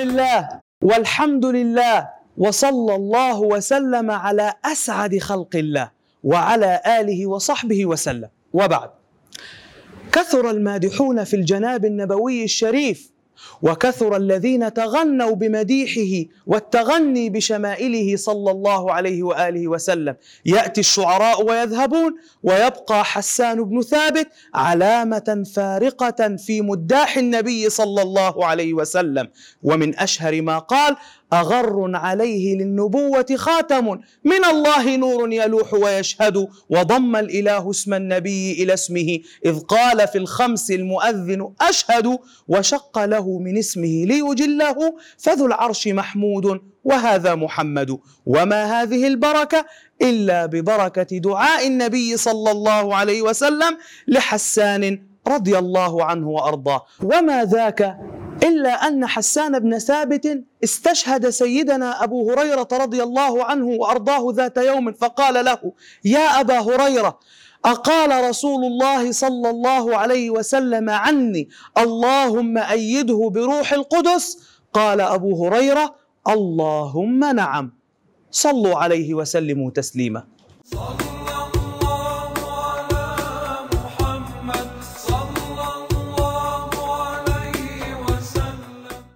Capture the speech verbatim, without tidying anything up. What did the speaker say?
لله والحمد لله، وصلى الله وسلم على أسعد خلق الله وعلى آله وصحبه وسلم. وبعد، كثر المادحون في الجناب النبوي الشريف، وكثر الذين تغنوا بمديحه والتغني بشمائله صلى الله عليه وآله وسلم. يأتي الشعراء ويذهبون، ويبقى حسان بن ثابت علامة فارقة في مداح النبي صلى الله عليه وسلم. ومن أشهر ما قال: أغر عليه للنبوة خاتم، من الله نور يلوح ويشهد. وضم الإله اسم النبي إلى اسمه، إذ قال في الخمس المؤذن أشهد. وشق له من اسمه ليجله، فذو العرش محمود وهذا محمد. وما هذه البركة إلا ببركة دعاء النبي صلى الله عليه وسلم لحسان رضي الله عنه وأرضاه. وما ذاك إلا أن حسان بن ثابت استشهد سيدنا أبو هريرة رضي الله عنه وأرضاه ذات يوم، فقال له: يا أبا هريرة، أقال رسول الله صلى الله عليه وسلم عني: اللهم أيده بروح القدس؟ قال أبو هريرة: اللهم نعم. صلوا عليه وسلموا تسليما.